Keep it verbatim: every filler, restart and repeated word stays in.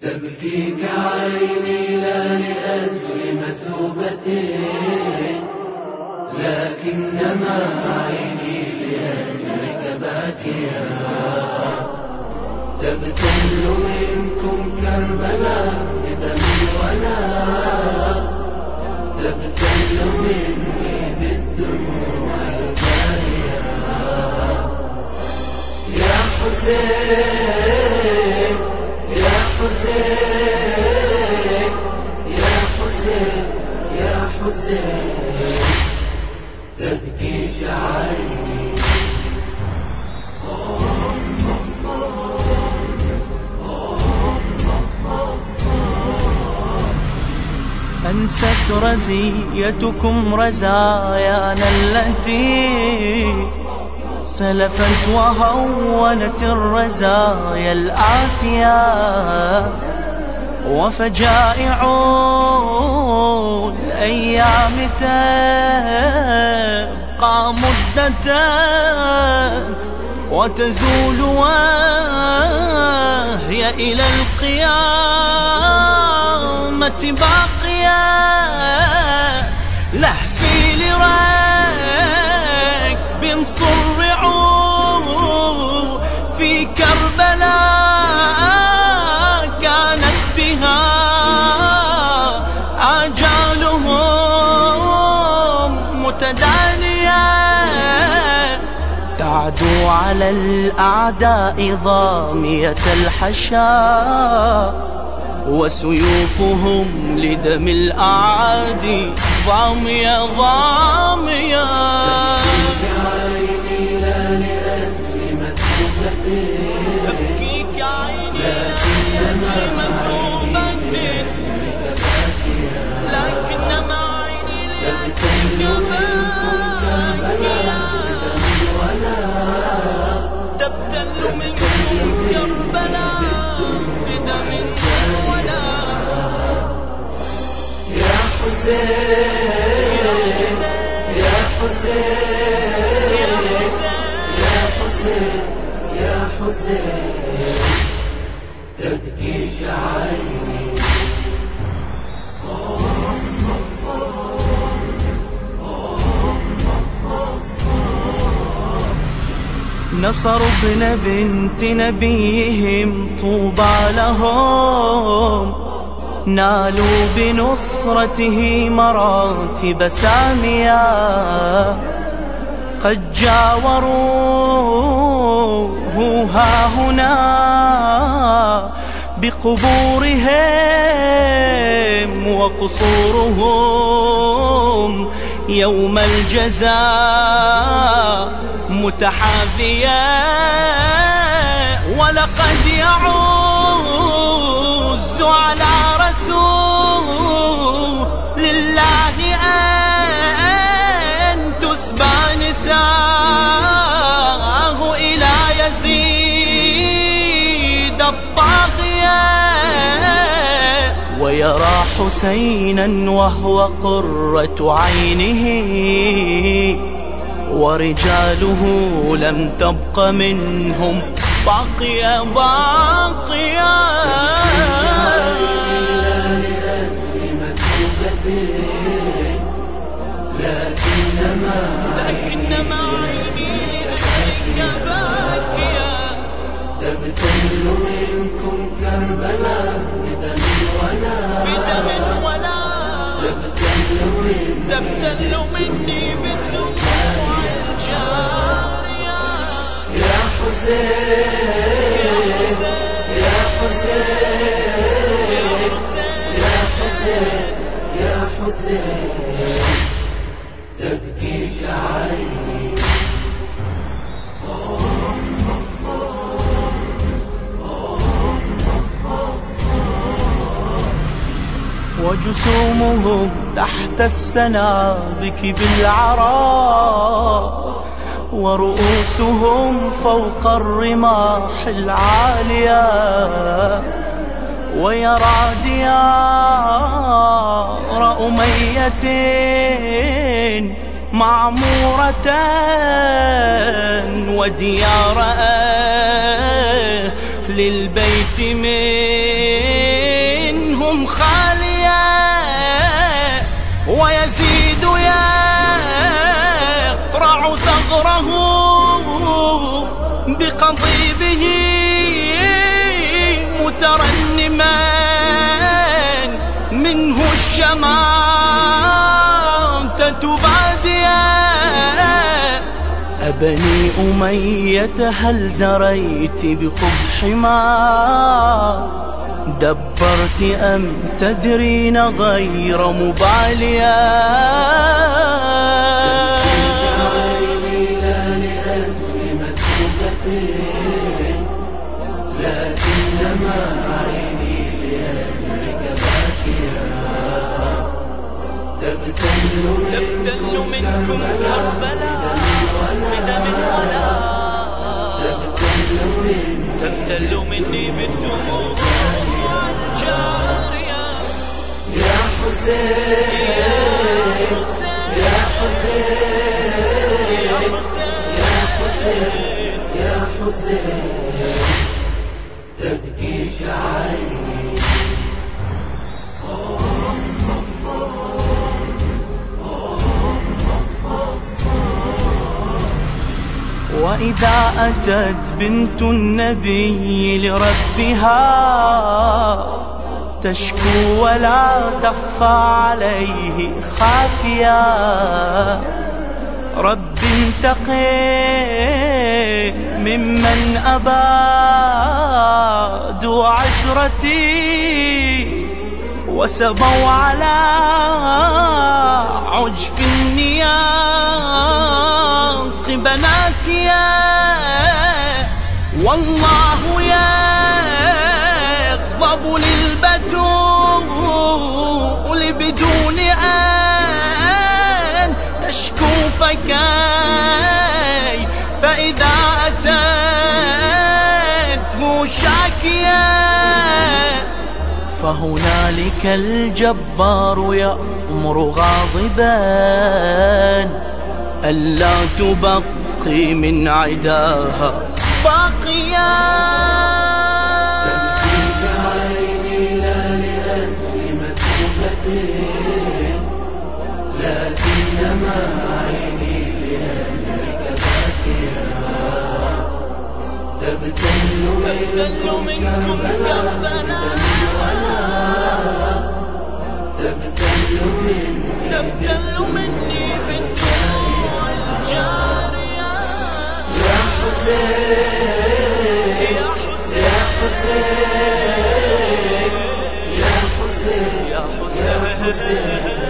تبكيك عيني لا لأجل مثوبتي، لكنما عيني لأجلك باكيا. تبتل منكم كربلاء بدمي ولا تبتل مني بالدموع الجارية. يا حسين يا حسين يا حسين يا حسين، تبكيك عيني. أنست رزيتكم رزايانا التي سلفت وهونت الرزايا الآتية، وفجائع الأيام تبقى مدة وتزول وهي إلى القيامة باقية. لهفي لركب صرعوا في كربلاء كانت بها آجالهم متدانية، تعدو على الأعداء ضامية الحشا، وسيوفهم لدم الأعادي ضامية ضامية. تبكيك عيني لا لأجل مثوبتي، تبكيك عيني لا لأجل مثوبتي، لكنما عيني لأجلك باكية. تبتل منكم كربلاء بدم ولا. يا حسين يا حسين يا حسين يا حسين، تبكيك عيني. نصروا ابن بنت نبيهم طوبى لهم، نالوا بنصرته مراتب سامية. قد جاوروه ها هنا بقبورهم وقصورهم يوم الجزاء متحافيا. ولقد يعوز على رسول الله أن تسبى نساءه إلى يزيد الطاغية، ويرى حسينا وهو قرة عينه، ورجاله لم تبق منهم باقية باقية. لكنما لكنما عيني لأجلك باكية. تبتل منكم كربلاء بدم ولا بدم ولا تبتل مني بالدموع الجارية. يا حسين يا حسين يا حسين يا حسين، تبكيك عيني. وجسومهم تحت السنابك بالعراء، ورؤوسهم فوق الرماح العالية. ويرى ديار أمية معمورة وديار أهل البيت من خاليا، ويزيد يقرع ثغره بقضيبه مترنما منه الشماتة باديا. أبني أمية هل دريت بقبح ما دبرت أم تدرين غير مباليا؟ لكنما عيني لأجلك باكيا، تبتل منكم كربلاء بدم ولا تبتل مني بالدموع جارية. يا حسين يا حسين يا حسين يا حسين تبكيك عيني. وإذا أتت بنت النبي لربها تشكو ولا تخفى عليه خافيا، رب انتقم ممن أبادوا عترتي وسبوا على عجف النياق بناتيا. والله يغضب للبتول بدون أن تشكو فكاي، فإذا أتته شاكيا فهنالك الجبار يأمر غاضبا ألا تبقي من عداها باقيا. تبكيك عيني لا لأجل مثوبة، لكنما عيني لأجلك باكيا، تبتل منكم كربلاء تبتل مني بالدموع الجارية. يا حسين يا حسين يا حسين يا حسين